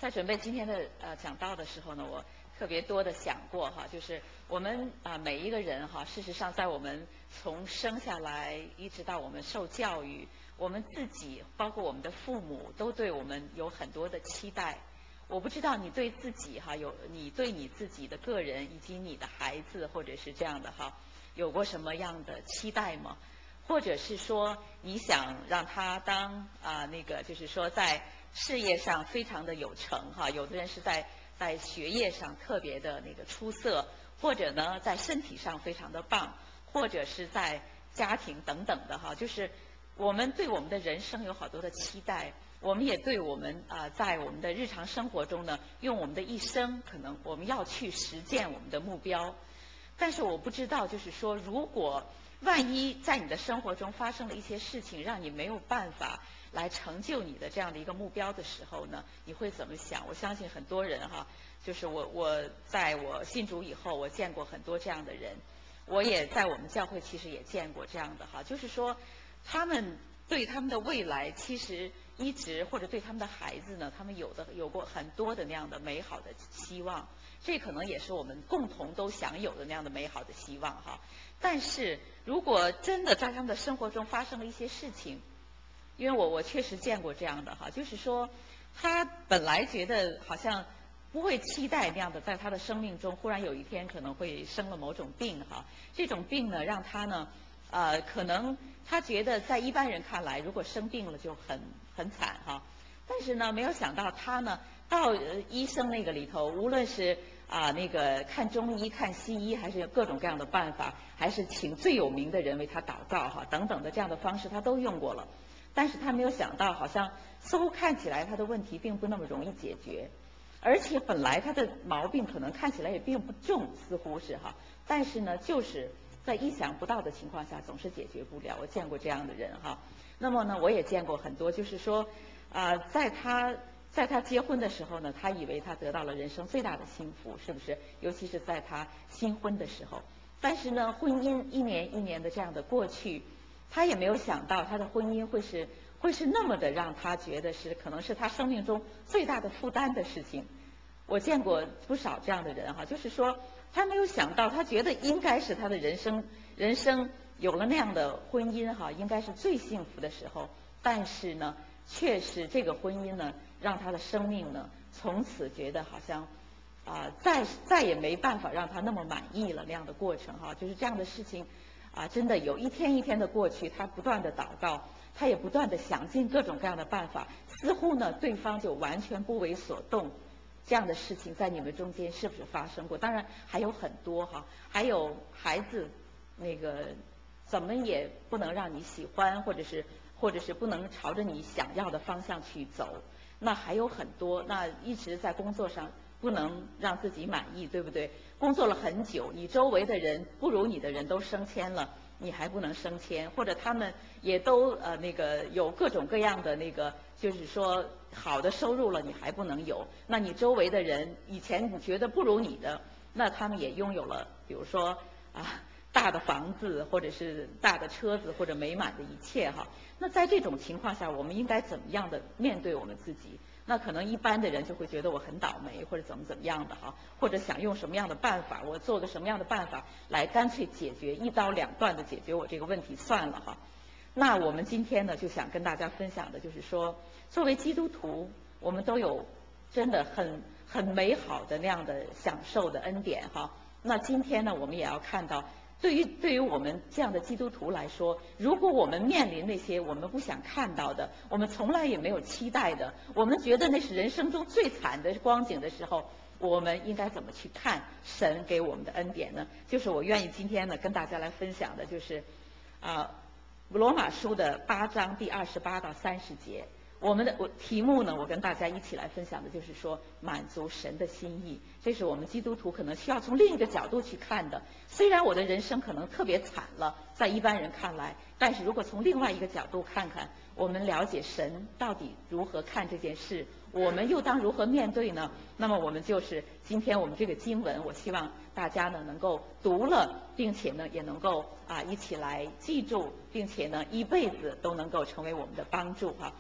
在准备今天的讲道的时候呢，我特别多的想过哈，就是我们每一个人哈，事实上在我们从生下来一直到我们受教育，我们自己包括我们的父母都对我们有很多的期待。我不知道你对自己哈你对你自己的个人以及你的孩子或者是这样的哈，有过什么样的期待吗？或者是说你想让他当就是说在事业上非常的有成哈，有的人是在学业上特别的出色，或者呢在身体上非常的棒，或者是在家庭等等的哈，就是我们对我们的人生有好多的期待，我们也对我们在我们的日常生活中呢，用我们的一生可能我们要去实践我们的目标。但是我不知道，就是说，如果万一在你的生活中发生了一些事情，让你没有办法来成就你的这样的一个目标的时候呢，你会怎么想？我相信很多人哈，就是我在我信主以后，我见过很多这样的人，我也在我们教会其实也见过这样的哈，就是说他们对他们的未来其实一直或者对他们的孩子呢，他们有过很多的那样的美好的希望。这可能也是我们共同都享有的那样的美好的希望哈。但是如果真的在他们的生活中发生了一些事情，因为我确实见过这样的哈，就是说他本来觉得好像不会期待那样的，在他的生命中忽然有一天可能会生了某种病哈，这种病呢让他呢可能他觉得在一般人看来，如果生病了就很惨哈，但是呢没有想到他呢到医生那个里头，无论是看中医、看西医，还是有各种各样的办法，还是请最有名的人为他祷告哈，等等的这样的方式，他都用过了。但是他没有想到，好像似乎看起来他的问题并不那么容易解决，而且本来他的毛病可能看起来也并不重，似乎是哈，但是呢，就是在意想不到的情况下总是解决不了。我见过这样的人哈。那么呢，我也见过很多，就是说在他结婚的时候呢，他以为他得到了人生最大的幸福，是不是？尤其是在他新婚的时候。但是呢，婚姻一年一年的这样的过去，他也没有想到他的婚姻会是那么的让他觉得可能是他生命中最大的负担的事情。我见过不少这样的人哈，就是说他没有想到，他觉得应该是他的人生有了那样的婚姻哈，应该是最幸福的时候，但是呢，却是这个婚姻呢，让他的生命呢，从此觉得好像再也没办法让他那么满意了那样的过程哈，就是这样的事情真的有一天一天的过去，他不断的祷告，他也不断的想尽各种各样的办法，似乎呢对方就完全不为所动。这样的事情在你们中间是不是发生过？当然还有很多哈，还有孩子怎么也不能让你喜欢，或者是不能朝着你想要的方向去走。那还有很多，那一直在工作上不能让自己满意，对不对？工作了很久，你周围的人不如你的人都升迁了，你还不能升迁，或者他们也都有各种各样的就是说好的收入了，你还不能有。那你周围的人以前你觉得不如你的，那他们也拥有了，比如说大的房子，或者是大的车子，或者美满的一切哈。那在这种情况下，我们应该怎么样的面对我们自己？那可能一般的人就会觉得我很倒霉，或者怎么样的哈，或者想用什么样的办法，我做个什么样的办法来干脆解决，一刀两断的解决我这个问题算了哈。那我们今天呢，就想跟大家分享的就是说，作为基督徒，我们都有真的很美好的那样的享受的恩典哈。那今天呢，我们也要看到，对于我们这样的基督徒来说，如果我们面临那些我们不想看到的，我们从来也没有期待的，我们觉得那是人生中最惨的光景的时候，我们应该怎么去看神给我们的恩典呢？就是我愿意今天呢跟大家来分享的，就是罗马书的8章第28到30节。我题目呢，我跟大家一起来分享的就是说，满足神的心意。这是我们基督徒可能需要从另一个角度去看的。虽然我的人生可能特别惨了，在一般人看来，但是如果从另外一个角度看看，我们了解神到底如何看这件事，我们又当如何面对呢？那么我们就是今天我们这个经文，我希望大家呢能够读了，并且呢也能够一起来记住，并且呢一辈子都能够成为我们的帮助哈。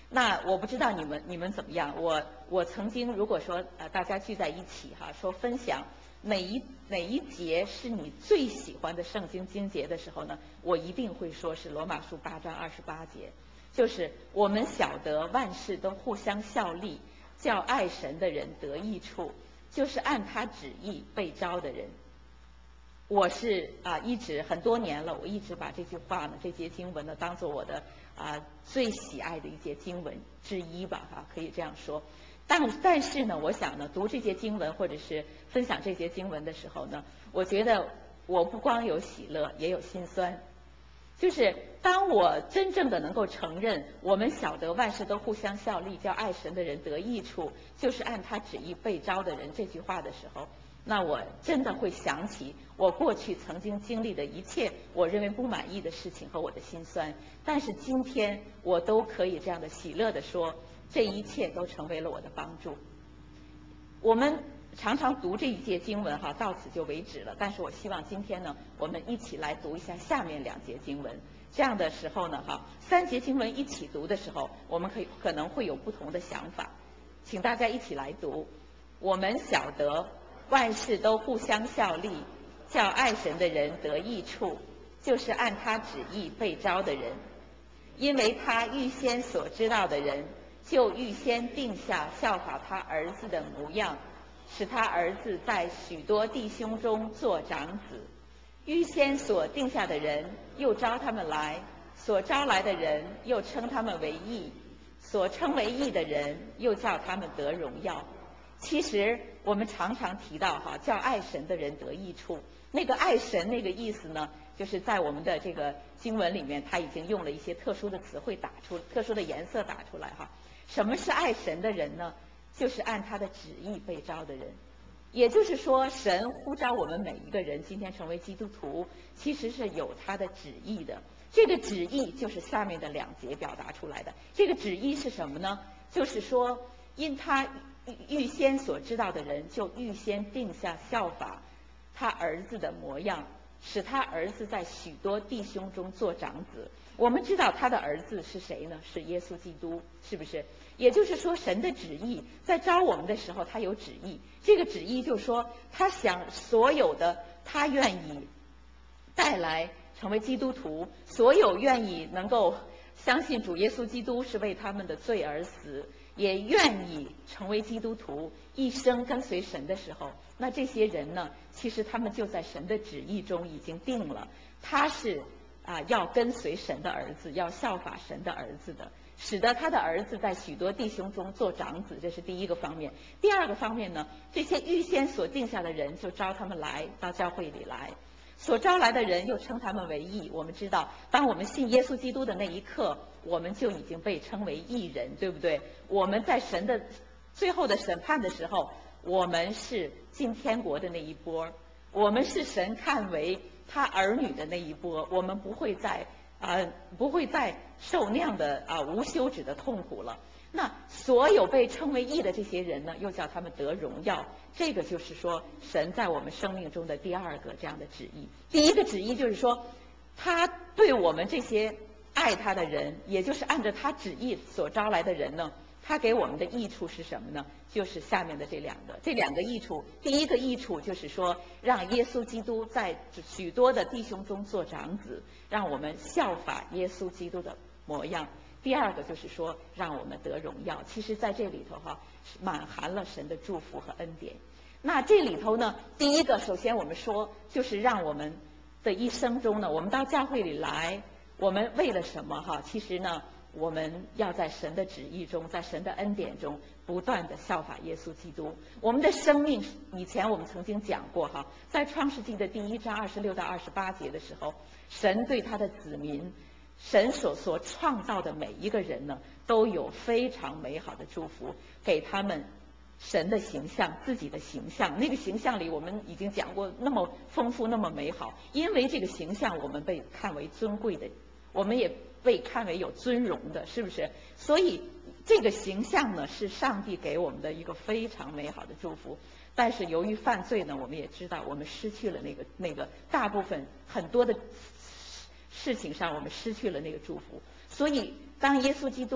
那我不知道你们怎么样？我曾经如果说大家聚在一起哈，说分享哪一节是你最喜欢的圣经经节的时候呢，我一定会说是罗马书8章28节，就是我们晓得万事都互相效力，叫爱神的人得益处，就是按他旨意被召的人。我是一直很多年了，我一直把这句话呢，这节经文呢，当做我的最喜爱的一节经文之一吧，可以这样说。但是呢，我想呢，读这节经文或者是分享这节经文的时候呢，我觉得我不光有喜乐，也有心酸。就是当我真正的能够承认我们晓得万事都互相效力，叫爱神的人得益处，就是按他旨意被召的人这句话的时候，那我真的会想起我过去曾经经历的一切我认为不满意的事情和我的心酸，但是今天我都可以这样的喜乐地说，这一切都成为了我的帮助。我们常常读这一节经文到此就为止了，但是我希望今天呢，我们一起来读一下下面2节经文。这样的时候呢3节经文一起读的时候，我们可能会有不同的想法。请大家一起来读。我们晓得万事都互相效力，叫爱神的人得益处，就是按他旨意被召的人。因为他预先所知道的人，就预先定下效法他儿子的模样，使他儿子在许多弟兄中做长子。预先所定下的人，又招他们来；所招来的人，又称他们为义；所称为义的人，又叫他们得荣耀。其实我们常常提到叫爱神的人得益处。那个爱神那个意思呢，就是在我们的这个经文里面，他已经用了一些特殊的词汇特殊的颜色打出来什么是爱神的人呢？就是按他的旨意被召的人。也就是说，神呼召我们每一个人今天成为基督徒，其实是有他的旨意的。这个旨意就是下面的2节表达出来的。这个旨意是什么呢？就是说，因他预先所知道的人，就预先定下效法他儿子的模样，使他儿子在许多弟兄中做长子。我们知道他的儿子是谁呢？是耶稣基督，是不是？也就是说，神的旨意在召我们的时候，他有旨意。这个旨意就是说，他想所有的他愿意带来成为基督徒，所有愿意能够相信主耶稣基督是为他们的罪而死，也愿意成为基督徒，一生跟随神的时候，那这些人呢，其实他们就在神的旨意中已经定了，他是要跟随神的儿子，要效法神的儿子的，使得他的儿子在许多弟兄中做长子，这是第一个方面。第二个方面呢，这些预先所定下的人，就招他们来到教会里来。所招来的人又称他们为义。我们知道，当我们信耶稣基督的那一刻，我们就已经被称为义人，对不对？我们在神的最后的审判的时候，我们是进天国的那一波，我们是神看为他儿女的那一波，我们不会再受那样的无休止的痛苦了。那所有被称为义的这些人呢，又叫他们得荣耀。这个就是说，神在我们生命中的第二个这样的旨意。第一个旨意就是说，他对我们这些爱他的人，也就是按照他旨意所招来的人呢，他给我们的益处是什么呢？就是下面的这两个益处。第一个益处就是说，让耶稣基督在许多的弟兄中做长子，让我们效法耶稣基督的模样。第二个就是说，让我们得荣耀。其实在这里头满含了神的祝福和恩典。那这里头呢，第一个首先我们说，就是让我们的一生中呢，我们到教会里来，我们为了什么其实呢，我们要在神的旨意中，在神的恩典中不断的效法耶稣基督。我们的生命，以前我们曾经讲过在创世纪的第1章26到28节的时候，神对他的子民，神所创造的每一个人呢，都有非常美好的祝福，给他们神的形象，自己的形象。那个形象里我们已经讲过，那么丰富，那么美好。因为这个形象，我们被看为尊贵的，我们也被看为有尊荣的，是不是？所以这个形象呢，是上帝给我们的一个非常美好的祝福。但是由于犯罪呢，我们也知道我们失去了那个大部分很多的事情上，我们失去了那个祝福。所以当耶稣基督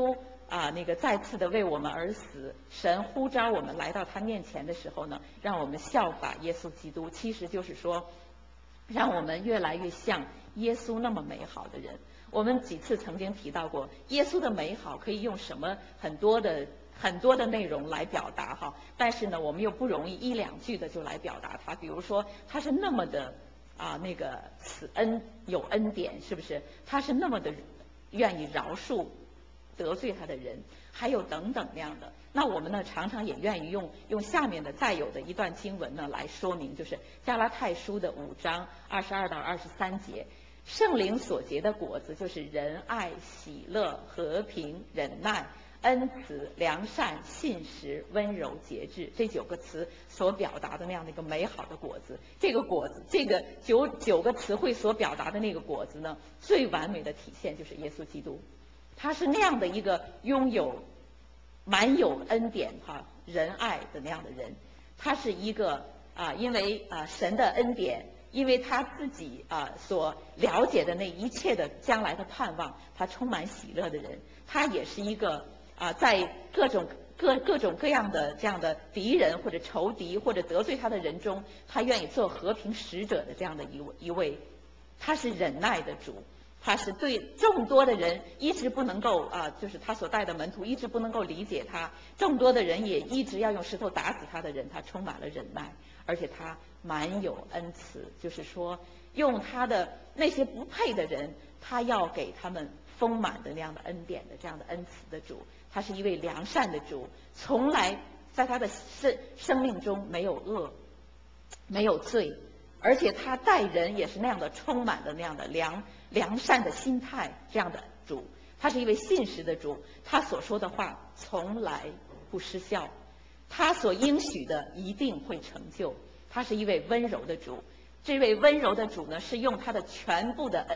那个再次的为我们而死，神呼召我们来到他面前的时候呢，让我们效法耶稣基督，其实就是说，让我们越来越像耶稣那么美好的人。我们几次曾经提到过，耶稣的美好可以用很多的内容来表达哈，但是呢，我们又不容易一两句的就来表达它。比如说，他是那么的那个有恩典，是不是？他是那么的愿意饶恕得罪他的人，还有等等那样的。那我们呢，常常也愿意用下面的再有的一段经文呢来说明，就是加拉太书的5章22到23节。圣灵所结的果子就是仁爱、喜乐、和平、忍耐、恩慈、良善、信实、温柔、节制，这9个词所表达的那样的一个美好的果子。这个果子，这个九个词汇所表达的那个果子呢，最完美的体现就是耶稣基督。他是那样的一个拥有满有恩典仁爱的那样的人。他是一个因为神的恩典，因为他自己所了解的那一切的将来的盼望，他充满喜乐的人。他也是一个在各种各样的这样的敌人或者仇敌或者得罪他的人中，他愿意做和平使者的这样的一位。他是忍耐的主，他是对众多的人一直不能够就是他所带的门徒一直不能够理解他，众多的人也一直要用石头打死他的人，他充满了忍耐，而且他满有恩慈，就是说用他的那些不配的人，他要给他们丰满的那样的恩典的这样的恩慈的主。他是一位良善的主，从来在他的生命中没有恶，没有罪，而且他待人也是那样的充满的那样的良善的心态，这样的主。他是一位信实的主，他所说的话从来不失效，他所应许的一定会成就。他是一位温柔的主，这位温柔的主呢，是用他的全部的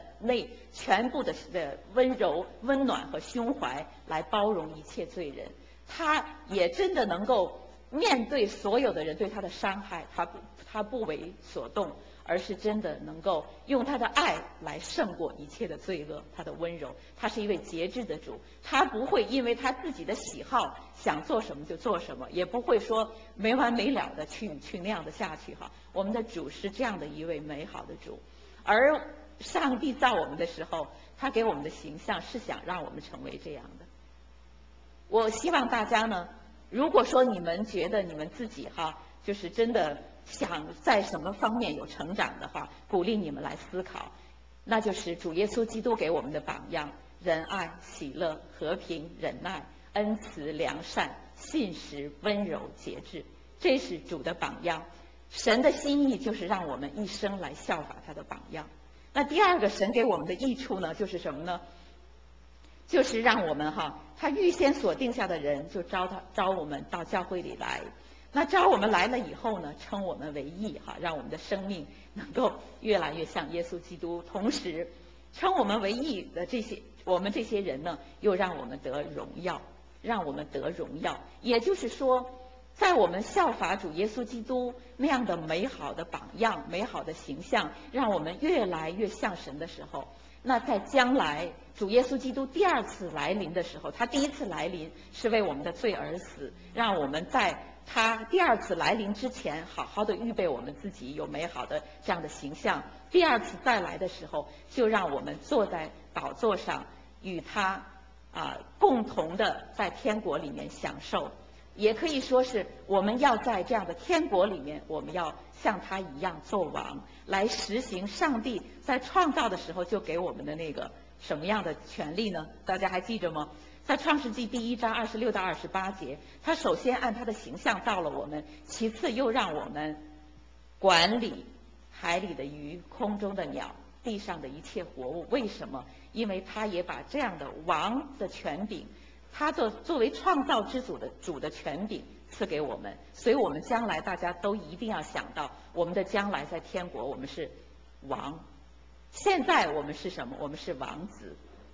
温柔、温暖和胸怀来包容一切罪人。他也真的能够面对所有的人对他的伤害，他不为所动，而是真的能够用他的爱来胜过一切的罪恶，他的温柔。他是一位节制的主，他不会因为他自己的喜好想做什么就做什么，也不会说没完没了的去那样的下去哈。我们的主是这样的一位美好的主，而上帝造我们的时候，他给我们的形象是想让我们成为这样的。我希望大家呢，如果说你们觉得你们自己就是真的想在什么方面有成长的话，鼓励你们来思考，那就是主耶稣基督给我们的榜样：仁爱、喜乐、和平、忍耐、恩慈、良善、信实、温柔、节制。这是主的榜样。神的心意就是让我们一生来效法他的榜样。那第二个神给我们的益处呢，就是什么呢？就是让我们他预先所定下的人就招我们到教会里来。那招我们来了以后呢，称我们为义让我们的生命能够越来越像耶稣基督。同时称我们为义的我们这些人呢，又让我们得荣耀，让我们得荣耀。也就是说，在我们效法主耶稣基督那样的美好的榜样、美好的形象，让我们越来越像神的时候，那在将来主耶稣基督第二次来临的时候，他第一次来临是为我们的罪而死，让我们在他第二次来临之前好好的预备我们自己，有美好的这样的形象。第二次再来的时候，就让我们坐在宝座上，与他共同的在天国里面享受。也可以说是我们要在这样的天国里面，我们要像他一样做王，来实行上帝在创造的时候就给我们的那个什么样的权利呢？大家还记着吗？在创世纪第1章26到28节，他首先按他的形象造了我们，其次又让我们管理海里的鱼、空中的鸟、地上的一切活物。为什么？因为他也把这样的王的权柄，他作为创造之主的权柄赐给我们。所以我们将来大家都一定要想到，我们的将来在天国我们是王，现在我们是什么？我们是王子。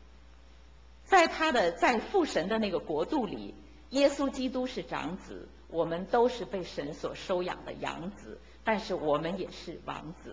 在父神的那个国度里，耶稣基督是长子，我们都是被神所收养的养子，但是我们也是王子。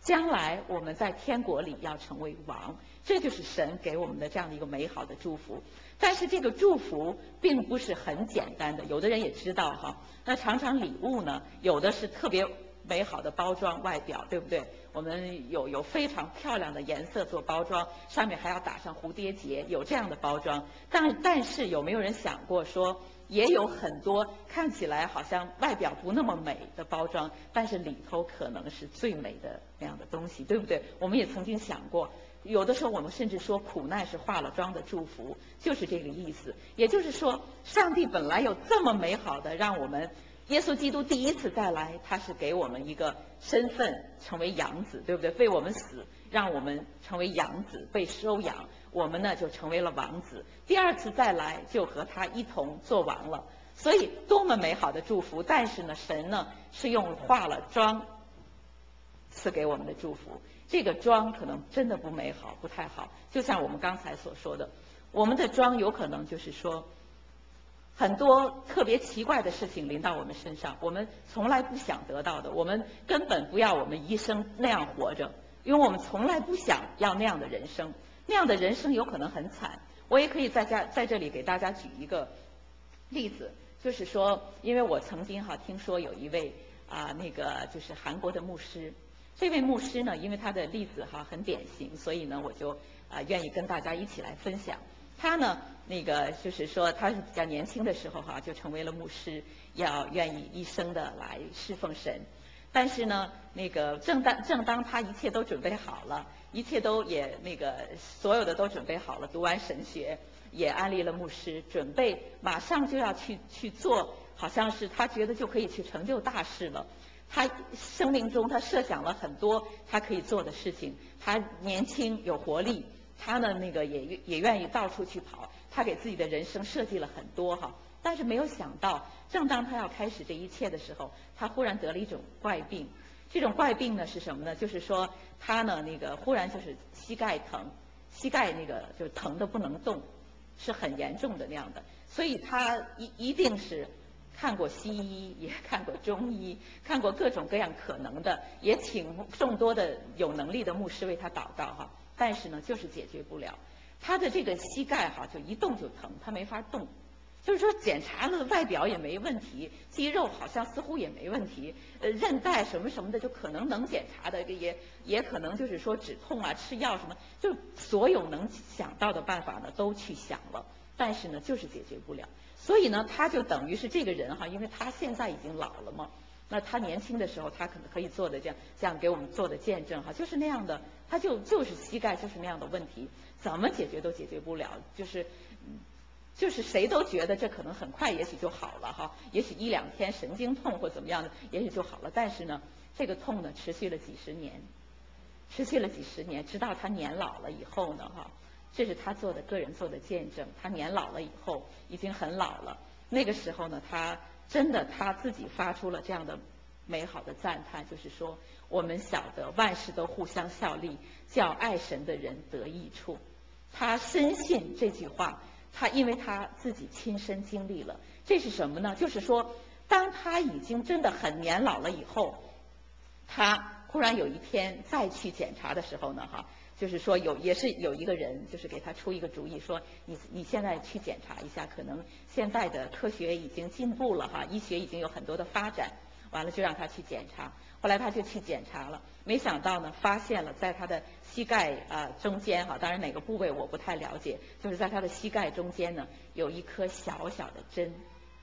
将来我们在天国里要成为王，这就是神给我们的这样的一个美好的祝福。但是这个祝福并不是很简单的，有的人也知道哈，那常常礼物呢，有的是特别美好的包装外表，对不对？我们有非常漂亮的颜色做包装，上面还要打上蝴蝶结，有这样的包装。但是有没有人想过说，也有很多看起来好像外表不那么美的包装，但是里头可能是最美的那样的东西，对不对？我们也曾经想过，有的时候我们甚至说苦难是化了妆的祝福，就是这个意思。也就是说，上帝本来有这么美好的让我们。耶稣基督第一次再来，他是给我们一个身份，成为养子，对不对？为我们死，让我们成为养子，被收养，我们呢就成为了王子。第二次再来，就和他一同做王了。所以多么美好的祝福！但是呢，神呢是用化了妆赐给我们的祝福。这个妆可能真的不美好，不太好。就像我们刚才所说的，我们的妆有可能就是说。很多特别奇怪的事情临到我们身上，我们从来不想得到的，我们根本不要我们一生那样活着，因为我们从来不想要那样的人生，那样的人生有可能很惨。我也可以在这里给大家举一个例子，就是说，因为我曾经听说有一位那个就是韩国的牧师，这位牧师呢，因为他的例子很典型，所以呢我就愿意跟大家一起来分享。他呢，那个就是说，他是比较年轻的时候就成为了牧师，愿意一生的来侍奉神。但是呢，那个正当他一切都准备好了，一切都也那个所有的都准备好了，读完神学，也安利了牧师，准备马上就要去做，好像是他觉得就可以去成就大事了。他生命中他设想了很多他可以做的事情，他年轻有活力。他呢，那个也愿意到处去跑，他给自己的人生设计了很多但是没有想到，正当他要开始这一切的时候，他忽然得了一种怪病。这种怪病呢是什么呢？就是说他呢那个忽然就是膝盖疼，膝盖那个就疼得不能动，是很严重的那样的。所以他一定是看过西医，也看过中医，看过各种各样可能的，也请众多的有能力的牧师为他祷告但是呢，就是解决不了。他的这个膝盖就一动就疼，他没法动。就是说检查了外表也没问题，肌肉好像似乎也没问题，韧带什么什么的就可能能检查的，也可能就是说止痛吃药什么，就所有能想到的办法呢都去想了，但是呢就是解决不了。所以呢，他就等于是这个人因为他现在已经老了嘛。那他年轻的时候，他可能可以做的这样给我们做的见证就是那样的，他就是膝盖就是那样的问题，怎么解决都解决不了，就是谁都觉得这可能很快也许就好了也许一两天神经痛或怎么样的，也许就好了。但是呢，这个痛呢持续了几十年，直到他年老了以后呢这是他个人做的见证。他年老了以后，已经很老了，那个时候呢，他自己发出了这样的美好的赞叹，就是说，我们晓得万事都互相效力，叫爱神的人得益处。他深信这句话，因为他自己亲身经历了。这是什么呢？就是说，当他已经真的很年老了以后，他忽然有一天再去检查的时候呢就是说也是有一个人就是给他出一个主意，说你现在去检查一下，可能现在的科学已经进步了医学已经有很多的发展，完了就让他去检查。后来他就去检查了，没想到呢发现了在他的膝盖中间当然哪个部位我不太了解，就是在他的膝盖中间呢有一颗小小的针，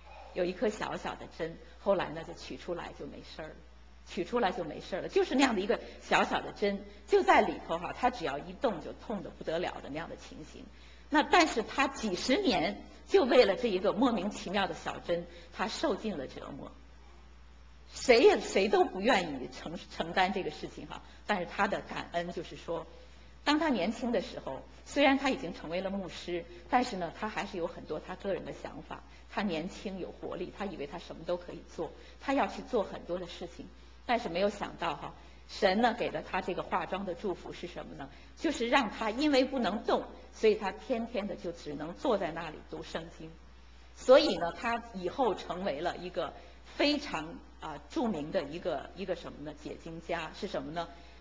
后来呢就取出来就没事了。就是那样的一个小小的针，就在里头他只要一动就痛得不得了的那样的情形。但是他几十年就为了这一个莫名其妙的小针，他受尽了折磨。谁都不愿意承担这个事情但是他的感恩就是说，当他年轻的时候，虽然他已经成为了牧师，但是呢，他还是有很多他个人的想法。他年轻有活力，他以为他什么都可以做，他要去做很多的事情。但是没有想到神呢给了他这个化妆的祝福是什么呢？就是让他因为不能动，所以他天天的就只能坐在那里读圣经。所以呢，他以后成为了一个非常著名的一个什么呢？解经家是什么呢？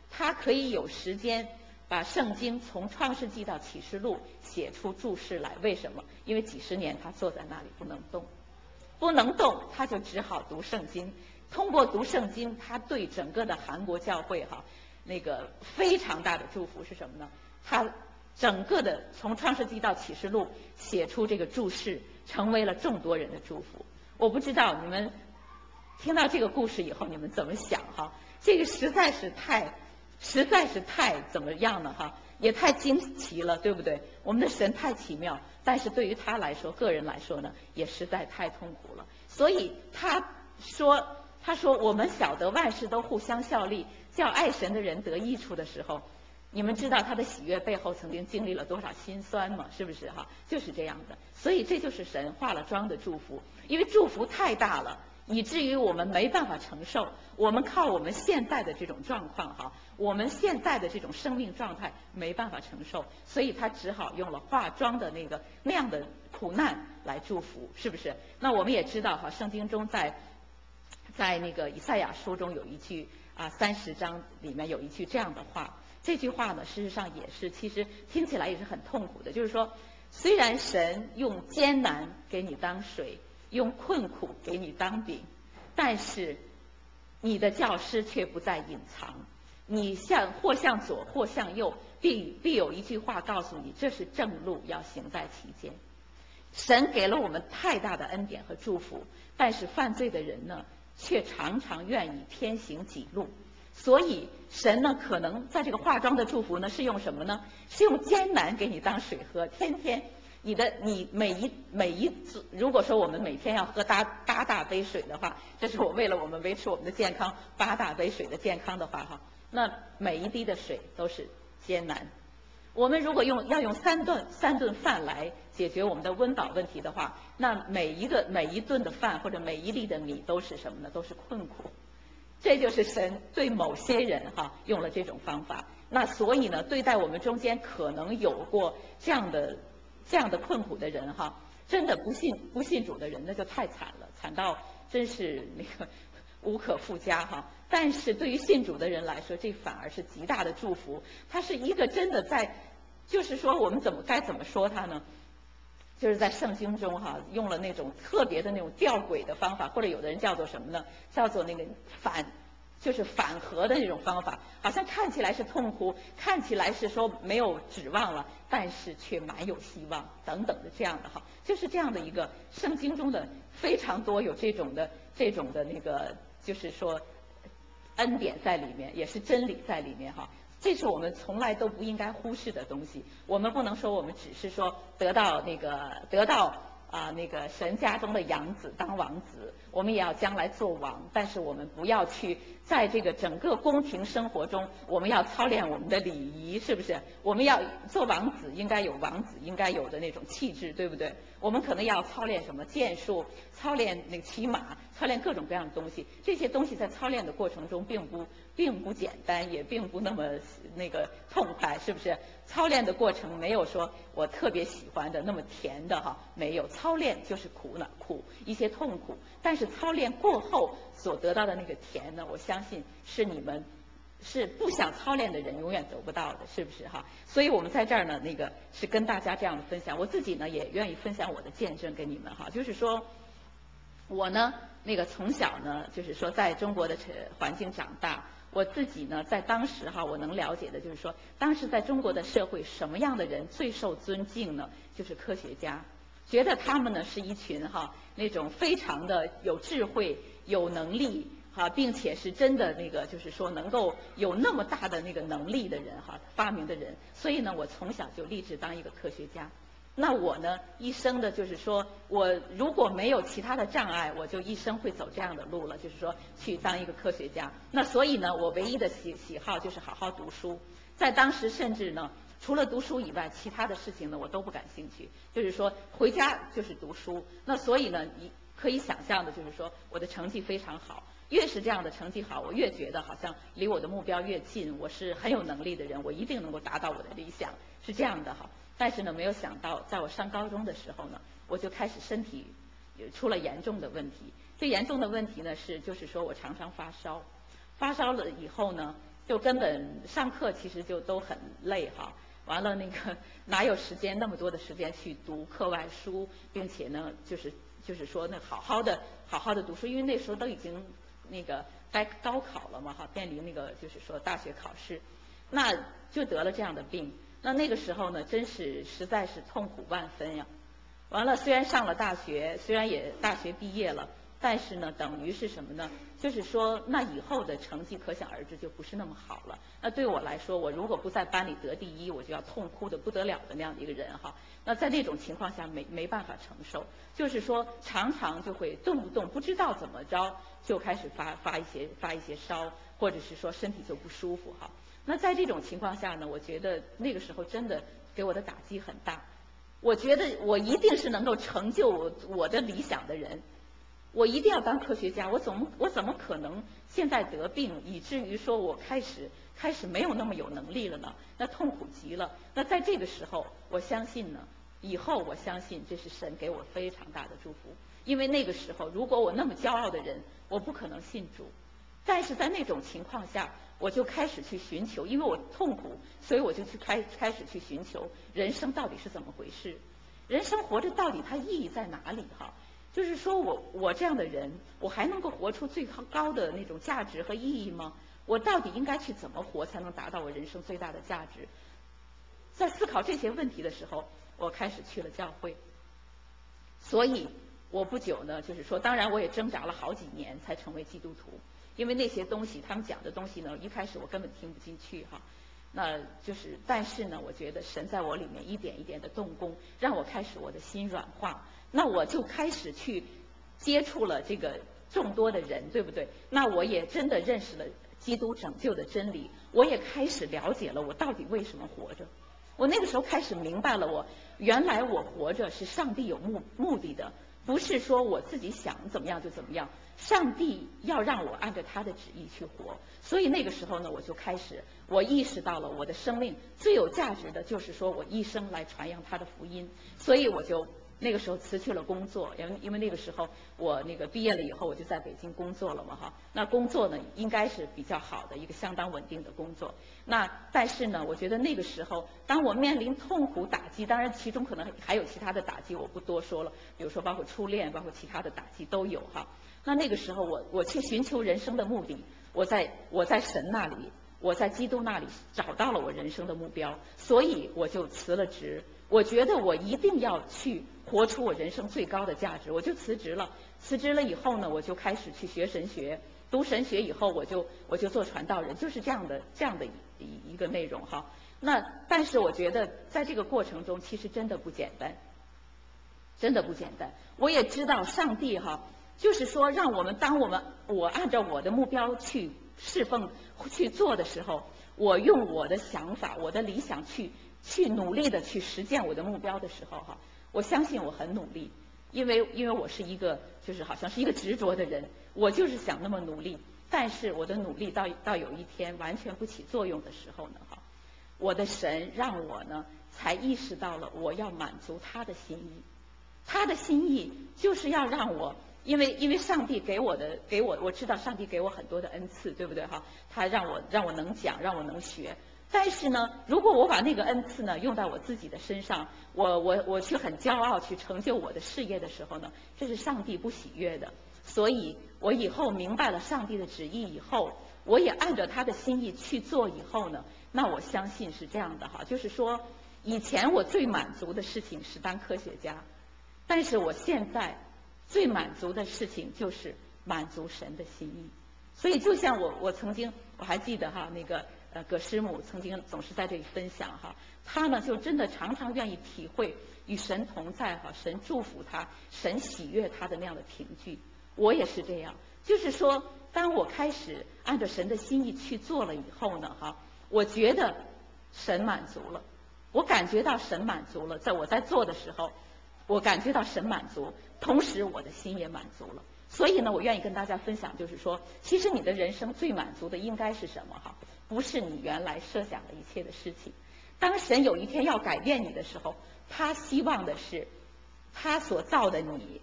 他可以有时间把圣经从创世纪到启示录写出注释来。为什么？因为几十年他坐在那里不能动，不能动，他就只好读圣经。通过读圣经，他对整个的韩国教会那个非常大的祝福是什么呢？他整个的从创世纪到启示录写出这个注释，成为了众多人的祝福。我不知道你们听到这个故事以后你们怎么想这个实在是太怎么样呢也太惊奇了，对不对？我们的神太奇妙，但是对于他来说，个人来说呢，也实在太痛苦了。所以他说我们晓得万事都互相效力，叫爱神的人得益处的时候，你们知道他的喜悦背后曾经经历了多少辛酸吗？是不是就是这样的。所以这就是神化了妆的祝福，因为祝福太大了，以至于我们没办法承受。我们靠我们现在的这种状况我们现在的这种生命状态没办法承受，所以他只好用了化妆的那样的苦难来祝福，是不是？那我们也知道圣经中在那个以赛亚书中有一句30章里面有一句这样的话，这句话呢事实上也是其实听起来也是很痛苦的，就是说虽然神用艰难给你当水，用困苦给你当饼，但是你的教师却不再隐藏，你或向左或向右，必有一句话告诉你，这是正路，要行在其间。神给了我们太大的恩典和祝福，但是犯罪的人呢却常常愿意偏行己路。所以神呢可能在这个化妆的祝福呢是用什么呢？是用艰难给你当水喝，天天你每一次，如果说我们每天要喝8大杯水的话，这是为了我们维持我们的健康，8大杯水的健康的话那每一滴的水都是艰难。我们如果要用三顿饭来解决我们的温饱问题的话，那每一顿的饭或者每一粒的米都是什么呢？都是困苦。这就是神对某些人用了这种方法。那所以呢，对待我们中间可能有过这样的困苦的人真的不信主的人那就太惨了，惨到真是那个无可复加但是对于信主的人来说，这反而是极大的祝福。他是一个真的就是说我们该怎么说他呢？就是在圣经中用了那种特别的那种吊诡的方法，或者有的人叫做什么呢？叫做那个就是反合的那种方法，好像看起来是痛苦，看起来是说没有指望了，但是却蛮有希望等等的这样的就是这样的一个圣经中的非常多有这种的那个就是说恩典在里面，也是真理在里面这是我们从来都不应该忽视的东西。我们不能说我们只是说得到那个神家中的养子当王子，我们也要将来做王，但是我们不要去在这个整个宫廷生活中，我们要操练我们的礼仪，是不是？我们要做王子应该有王子应该有的那种气质，对不对？我们可能要操练什么剑术，操练那个骑马，操练各种各样的东西。这些东西在操练的过程中并不简单，也并不那么那个痛快，是不是？操练的过程没有说我特别喜欢的那么甜的没有。操练就是苦一些痛苦，但是操练过后所得到的那个甜呢，我相信是你们是不想操练的人永远得不到的，是不是所以我们在这儿呢，那个是跟大家这样的分享。我自己呢也愿意分享我的见证给你们就是说我呢那个从小呢就是说在中国的环境长大，我自己呢在当时我能了解的就是说，当时在中国的社会什么样的人最受尊敬呢？就是科学家，觉得他们呢是一群那种非常的有智慧、有能力并且是真的那个就是说能够有那么大的那个能力的人发明的人。所以呢，我从小就立志当一个科学家。那我呢一生的就是说我如果没有其他的障碍，我就一生会走这样的路了，就是说去当一个科学家。那所以呢，我唯一的喜好就是好好读书。在当时甚至呢除了读书以外，其他的事情呢我都不感兴趣，就是说回家就是读书。那所以呢你可以想象的就是说我的成绩非常好，越是这样的成绩好，我越觉得好像离我的目标越近，我是很有能力的人，我一定能够达到我的理想，是这样的但是呢，没有想到，在我上高中的时候呢，我就开始身体出了严重的问题。最严重的问题呢就是说我常常发烧，发烧了以后呢， 就根本上课其实就都很累哈。完了那个哪有时间那么多的时间去读课外书，并且呢就是说那好好的读书，因为那时候都已经那个该高考了嘛哈，面临那个就是说大学考试，那就得了这样的病。那个时候呢，真是实在是痛苦万分呀。完了，虽然上了大学，虽然也大学毕业了，但是呢，等于是什么呢？就是说，那以后的成绩可想而知就不是那么好了。那对我来说，我如果不在班里得第一，我就要痛哭的不得了的那样的一个人哈。那在那种情况下没办法承受，就是说常常就会动不动不知道怎么着就开始发一些烧，或者是说身体就不舒服哈。那在这种情况下呢，我觉得那个时候真的给我的打击很大。我觉得我一定是能够成就我的理想的人，我一定要当科学家。我怎么可能现在得病，以至于说我开始没有那么有能力了呢？那痛苦极了。那在这个时候，我相信呢，以后我相信这是神给我非常大的祝福。因为那个时候，如果我那么骄傲的人，我不可能信主。但是在那种情况下，我就开始去寻求，因为我痛苦，所以我就去开始去寻求人生到底是怎么回事，人生活着到底它意义在哪里哈？就是说我这样的人，我还能够活出最高的那种价值和意义吗？我到底应该去怎么活才能达到我人生最大的价值？在思考这些问题的时候，我开始去了教会。所以我不久呢，就是说，当然我也挣扎了好几年才成为基督徒。因为那些东西，他们讲的东西呢，一开始我根本听不进去哈。那就是，但是呢，我觉得神在我里面一点一点的动工，让我开始我的心软化。那我就开始去接触了这个众多的人，对不对？那我也真的认识了基督拯救的真理，我也开始了解了我到底为什么活着。我那个时候开始明白了，原来我活着是上帝有目的的，不是说我自己想怎么样就怎么样。上帝要让我按照他的旨意去活，所以那个时候呢，我意识到了我的生命最有价值的就是说我一生来传扬他的福音，所以我就那个时候辞去了工作，因为那个时候我那个毕业了以后我就在北京工作了嘛哈，那工作呢应该是比较好的一个相当稳定的工作，那但是呢，我觉得那个时候当我面临痛苦打击，当然其中可能还有其他的打击，我不多说了，比如说包括初恋，包括其他的打击都有哈。那个时候我去寻求人生的目的，我在神那里，我在基督那里找到了我人生的目标，所以我就辞了职。我觉得我一定要去活出我人生最高的价值，我就辞职了。辞职了以后呢，我就开始去学神学，读神学以后我就做传道人，就是这样的一个内容哈。那但是我觉得在这个过程中，其实真的不简单，真的不简单。我也知道上帝哈。就是说，让我按照我的目标去侍奉、去做的时候，我用我的想法、我的理想去努力的去实践我的目标的时候，哈，我相信我很努力，因为我是一个就是好像是一个执着的人，我就是想那么努力，但是我的努力到有一天完全不起作用的时候呢，哈，我的神让我呢才意识到了我要满足他的心意，他的心意就是要让我。因为上帝给我，我知道上帝给我很多的恩赐，对不对哈？他让我能讲，让我能学。但是呢，如果我把那个恩赐呢用在我自己的身上，我去很骄傲去成就我的事业的时候呢，这是上帝不喜悦的。所以我以后明白了上帝的旨意以后，我也按照他的心意去做以后呢，那我相信是这样的哈，就是说以前我最满足的事情是当科学家，但是我现在。最满足的事情就是满足神的心意，所以就像我曾经我还记得哈，那个葛师母曾经总是在这里分享哈，他呢就真的常常愿意体会与神同在哈，神祝福他，神喜悦他的那样的凭据。我也是这样，就是说，当我开始按照神的心意去做了以后呢哈，我觉得神满足了，我感觉到神满足了，在我在做的时候。我感觉到神满足，同时我的心也满足了。所以呢，我愿意跟大家分享，就是说，其实你的人生最满足的应该是什么哈？不是你原来设想的一切的事情。当神有一天要改变你的时候，他希望的是，他所造的你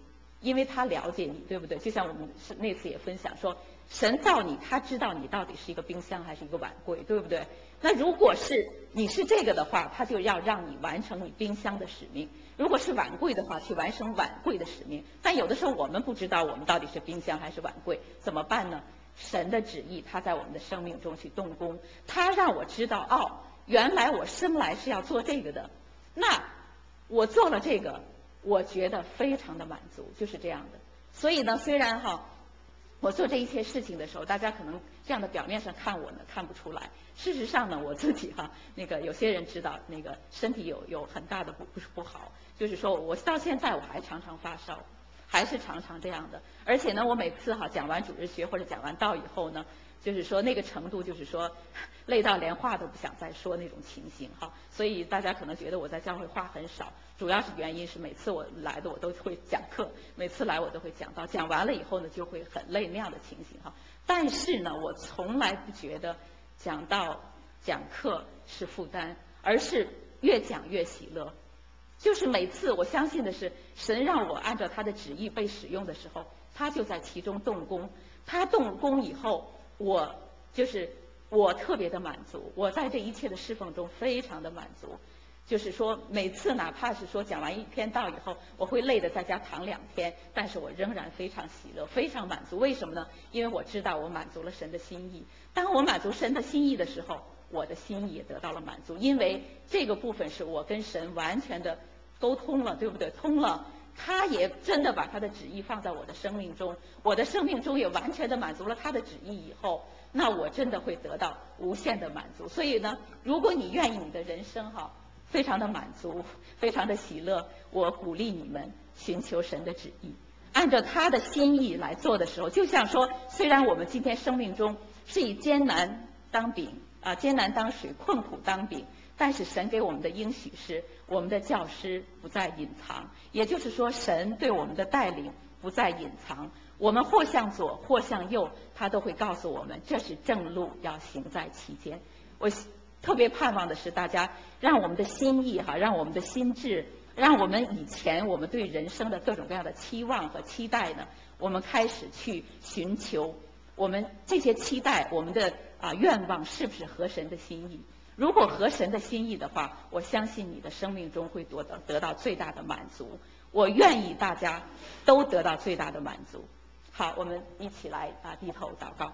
因为他了解你，对不对？就像我们那次也分享说，神造你，他知道你到底是一个冰箱还是一个碗柜，对不对？那如果是你是这个的话，他就要让你完成你冰箱的使命；如果是碗柜的话，去完成碗柜的使命。但有的时候我们不知道我们到底是冰箱还是碗柜，怎么办呢？神的旨意，他在我们的生命中去动工，他让我知道，哦，原来我生来是要做这个的。那我做了这个，我觉得非常的满足，就是这样的。所以呢，虽然我做这一切事情的时候，大家可能这样的表面上看我呢看不出来，事实上呢，我自己有些人知道身体有很大的不好，就是说我到现在我还常常发烧，还是常常这样的。而且呢，我每次讲完主日学或者讲完道以后呢，就是说那个程度，就是说累到连话都不想再说那种情形所以大家可能觉得我在教会话很少，主要是原因是每次我来的我都会讲课，每次来我都会讲到，讲完了以后呢就会很累那样的情形但是呢，我从来不觉得讲道讲课是负担，而是越讲越喜乐。就是每次我相信的是，神让我按照他的旨意被使用的时候，他就在其中动工。他动工以后，我特别的满足，我在这一切的侍奉中非常的满足。就是说每次哪怕是说讲完一篇道以后，我会累得在家躺2天，但是我仍然非常喜乐，非常满足。为什么呢？因为我知道我满足了神的心意。当我满足神的心意的时候，我的心意也得到了满足，因为这个部分是我跟神完全的沟通了，对不对？通了，他也真的把他的旨意放在我的生命中，我的生命中也完全的满足了他的旨意以后，那我真的会得到无限的满足。所以呢，如果你愿意你的人生非常的满足，非常的喜乐，我鼓励你们寻求神的旨意，按照他的心意来做的时候，就像说，虽然我们今天生命中是以艰难当饼艰难当水，困苦当饼，但是神给我们的应许是，我们的教师不再隐藏，也就是说，神对我们的带领不再隐藏，我们或向左或向右，他都会告诉我们，这是正路，要行在其间。我特别盼望的是，大家让我们的心意让我们的心智，让我们以前我们对人生的各种各样的期望和期待呢，我们开始去寻求我们这些期待，我们的愿望是不是合神的心意？如果合神的心意的话，我相信你的生命中会得到最大的满足。我愿意大家都得到最大的满足。好，我们一起来低头祷告。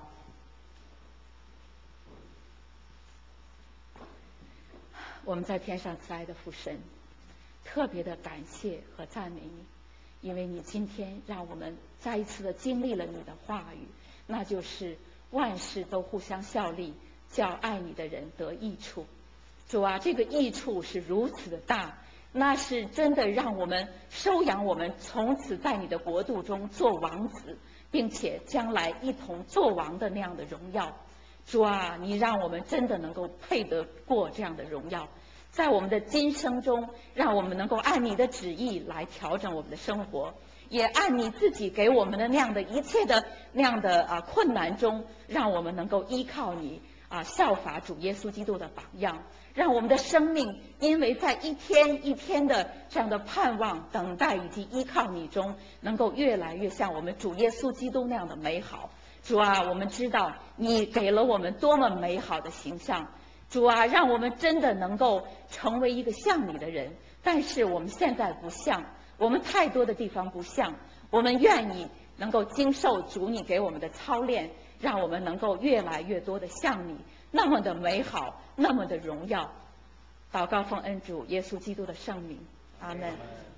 我们在天上慈爱的父神，特别的感谢和赞美你，因为你今天让我们再一次的经历了你的话语，那就是万事都互相效力，叫爱你的人得益处。主啊，这个益处是如此的大，那是真的让我们收养我们，从此在你的国度中做王子，并且将来一同做王的那样的荣耀。主啊，你让我们真的能够配得过这样的荣耀，在我们的今生中，让我们能够按你的旨意来调整我们的生活，也按你自己给我们的那样的一切的那样的困难中，让我们能够依靠你效法主耶稣基督的榜样，让我们的生命因为在一天一天的这样的盼望、等待以及依靠你中，能够越来越像我们主耶稣基督那样的美好。主啊，我们知道你给了我们多么美好的形象，主啊，让我们真的能够成为一个像你的人。但是我们现在不像，我们太多的地方不像，我们愿意能够经受主你给我们的操练，让我们能够越来越多的像你，那么的美好，那么的荣耀。祷告奉恩主耶稣基督的圣名，阿们。